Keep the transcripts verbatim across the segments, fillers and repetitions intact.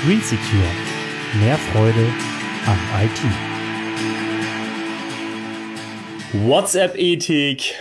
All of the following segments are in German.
GreenSecure. Mehr Freude am I T. WhatsApp-Ethik,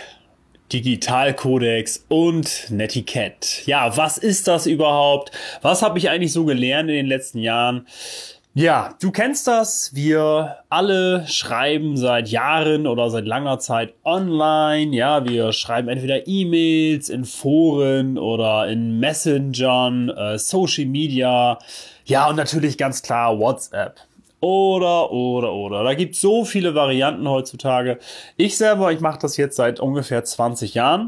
Digitalkodex und Netiquette. Ja, was ist das überhaupt? Was habe ich eigentlich so gelernt in den letzten Jahren? Ja, du kennst das. Wir alle schreiben seit Jahren oder seit langer Zeit online. Ja, wir schreiben entweder E-Mails in Foren oder in Messengern, äh, Social Media. Ja, und natürlich ganz klar WhatsApp. Oder, oder, oder. Da gibt es so viele Varianten heutzutage. Ich selber, ich mache das jetzt seit ungefähr zwanzig Jahren.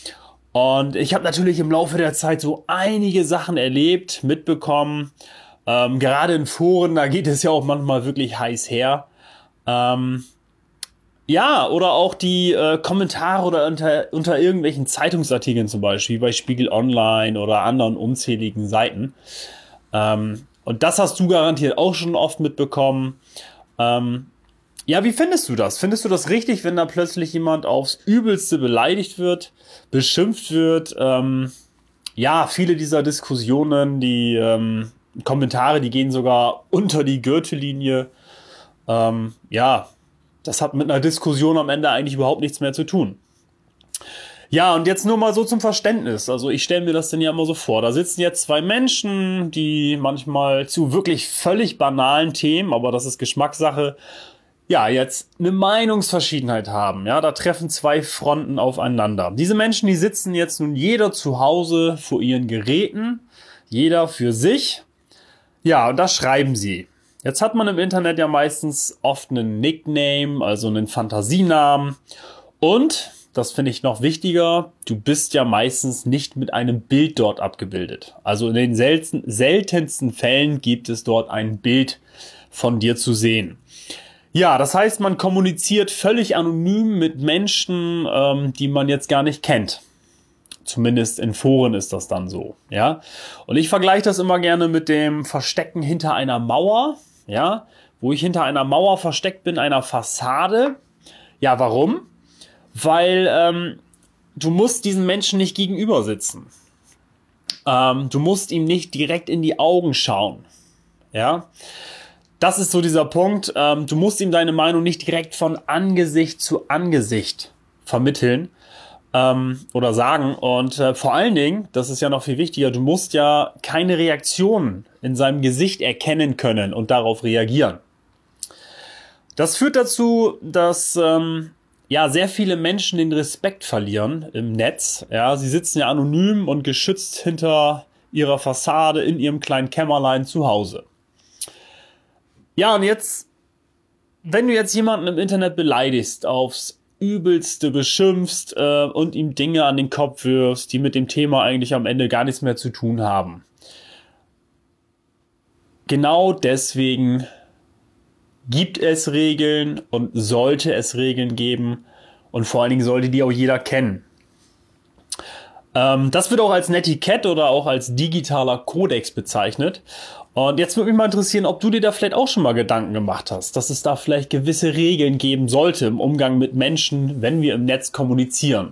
Und ich habe natürlich im Laufe der Zeit so einige Sachen erlebt, mitbekommen. Ähm, gerade in Foren, da geht es ja auch manchmal wirklich heiß her. Ähm, ja, oder auch die äh, Kommentare oder unter, unter irgendwelchen Zeitungsartikeln zum Beispiel, wie bei Spiegel Online oder anderen unzähligen Seiten. Ähm, und das hast du garantiert auch schon oft mitbekommen. Ähm, ja, wie findest du das? Findest du das richtig, wenn da plötzlich jemand aufs Übelste beleidigt wird, beschimpft wird? Ähm, ja, viele dieser Diskussionen, die ähm, Kommentare, die gehen sogar unter die Gürtellinie. Ähm, ja, das hat mit einer Diskussion am Ende eigentlich überhaupt nichts mehr zu tun. Ja, und jetzt nur mal so zum Verständnis. Also ich stelle mir das denn ja immer so vor. Da sitzen jetzt zwei Menschen, die manchmal zu wirklich völlig banalen Themen, aber das ist Geschmackssache, ja, jetzt eine Meinungsverschiedenheit haben. Ja, da treffen zwei Fronten aufeinander. Diese Menschen, die sitzen jetzt nun jeder zu Hause vor ihren Geräten, jeder für sich. Ja, und da schreiben sie. Jetzt hat man im Internet ja meistens oft einen Nickname, also einen Fantasienamen. Und, das finde ich noch wichtiger, du bist ja meistens nicht mit einem Bild dort abgebildet. Also in den selten, seltensten Fällen gibt es dort ein Bild von dir zu sehen. Ja, das heißt, man kommuniziert völlig anonym mit Menschen, ähm, die man jetzt gar nicht kennt. Zumindest in Foren ist das dann so, ja. Und ich vergleiche das immer gerne mit dem Verstecken hinter einer Mauer, ja, wo ich hinter einer Mauer versteckt bin, einer Fassade. Ja, warum? Weil ähm, du musst diesen Menschen nicht gegenüber sitzen. Ähm, du musst ihm nicht direkt in die Augen schauen, ja. Das ist so dieser Punkt. Ähm, du musst ihm deine Meinung nicht direkt von Angesicht zu Angesicht vermitteln ähm, oder sagen. Und äh, vor allen Dingen, das ist ja noch viel wichtiger, du musst ja keine Reaktion in seinem Gesicht erkennen können und darauf reagieren. Das führt dazu, dass ähm, ja sehr viele Menschen den Respekt verlieren im Netz. Ja, sie sitzen ja anonym und geschützt hinter ihrer Fassade in ihrem kleinen Kämmerlein zu Hause. Ja, und jetzt, wenn du jetzt jemanden im Internet beleidigst, aufs Übelste beschimpfst äh, und ihm Dinge an den Kopf wirfst, die mit dem Thema eigentlich am Ende gar nichts mehr zu tun haben. Genau deswegen gibt es Regeln und sollte es Regeln geben und vor allen Dingen sollte die auch jeder kennen. Ähm, das wird auch als Netiquette oder auch als digitaler Kodex bezeichnet. Und jetzt würde mich mal interessieren, ob du dir da vielleicht auch schon mal Gedanken gemacht hast, dass es da vielleicht gewisse Regeln geben sollte im Umgang mit Menschen, wenn wir im Netz kommunizieren.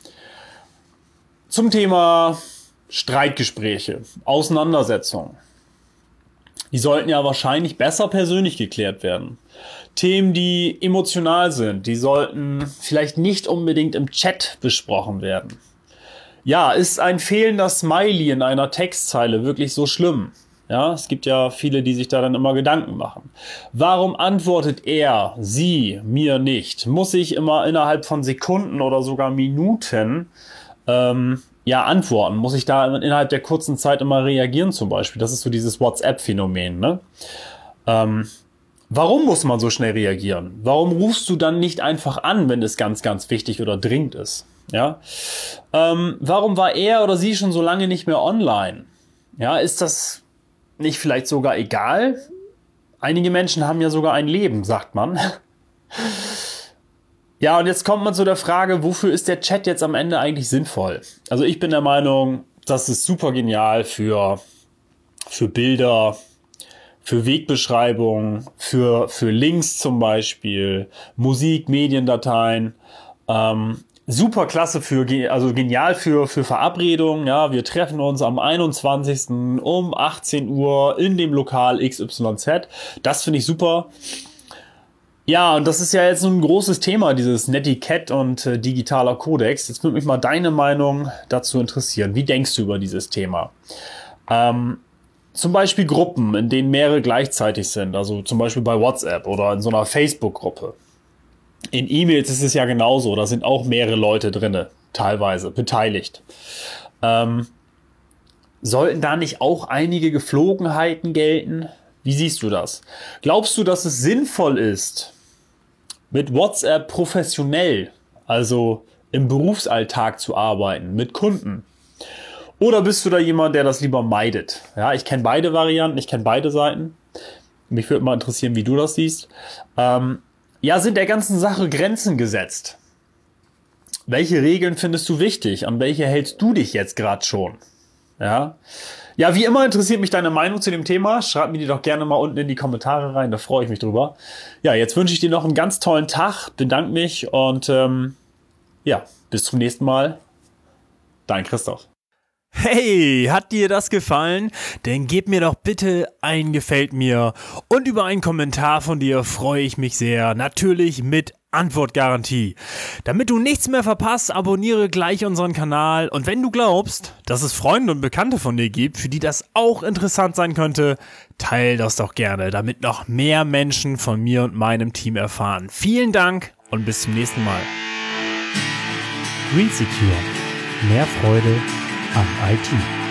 Zum Thema Streitgespräche, Auseinandersetzungen. Die sollten ja wahrscheinlich besser persönlich geklärt werden. Themen, die emotional sind, die sollten vielleicht nicht unbedingt im Chat besprochen werden. Ja, ist ein fehlender Smiley in einer Textzeile wirklich so schlimm? Ja, es gibt ja viele, die sich da dann immer Gedanken machen. Warum antwortet er, sie, mir nicht? Muss ich immer innerhalb von Sekunden oder sogar Minuten ähm, ja antworten? Muss ich da innerhalb der kurzen Zeit immer reagieren zum Beispiel? Das ist so dieses WhatsApp-Phänomen, ne? Ähm, warum muss man so schnell reagieren? Warum rufst du dann nicht einfach an, wenn es ganz, ganz wichtig oder dringend ist? Ja, ähm, warum war er oder sie schon so lange nicht mehr online? Ja, ist das nicht vielleicht sogar egal? Einige Menschen haben ja sogar ein Leben, sagt man. Ja, und jetzt kommt man zu der Frage, wofür ist der Chat jetzt am Ende eigentlich sinnvoll? Also ich bin der Meinung, das ist super genial für, für Bilder, für Wegbeschreibungen, für, für Links zum Beispiel, Musik, Mediendateien. Ähm, super klasse für, also genial für, für Verabredungen. Ja, wir treffen uns am einundzwanzigsten um achtzehn Uhr in dem Lokal X Y Z. Das finde ich super. Ja, und das ist ja jetzt so ein großes Thema, dieses Netiquette und äh, digitaler Kodex. Jetzt würde mich mal deine Meinung dazu interessieren. Wie denkst du über dieses Thema? Ähm, zum Beispiel Gruppen, in denen mehrere gleichzeitig sind. Also zum Beispiel bei WhatsApp oder in so einer Facebook-Gruppe. In E-Mails ist es ja genauso. Da sind auch mehrere Leute drinne, teilweise beteiligt. Ähm, sollten da nicht auch einige Geflogenheiten gelten? Wie siehst du das? Glaubst du, dass es sinnvoll ist, mit WhatsApp professionell, also im Berufsalltag zu arbeiten, mit Kunden? Oder bist du da jemand, der das lieber meidet? Ja, ich kenne beide Varianten, ich kenne beide Seiten. Mich würde mal interessieren, wie du das siehst. Ähm, ja, sind der ganzen Sache Grenzen gesetzt? Welche Regeln findest du wichtig? An welche hältst du dich jetzt gerade schon? Ja. Ja, wie immer interessiert mich deine Meinung zu dem Thema. Schreib mir die doch gerne mal unten in die Kommentare rein, da freue ich mich drüber. Ja, jetzt wünsche ich dir noch einen ganz tollen Tag, bedanke mich und ähm, ja, bis zum nächsten Mal. Dein Christoph. Hey, hat dir das gefallen? Dann gib mir doch bitte ein Gefällt mir und über einen Kommentar von dir freue ich mich sehr. Natürlich mit Antwortgarantie. Damit du nichts mehr verpasst, abonniere gleich unseren Kanal und wenn du glaubst, dass es Freunde und Bekannte von dir gibt, für die das auch interessant sein könnte, teile das doch gerne, damit noch mehr Menschen von mir und meinem Team erfahren. Vielen Dank und bis zum nächsten Mal. Green Secure. Mehr Freude am I T.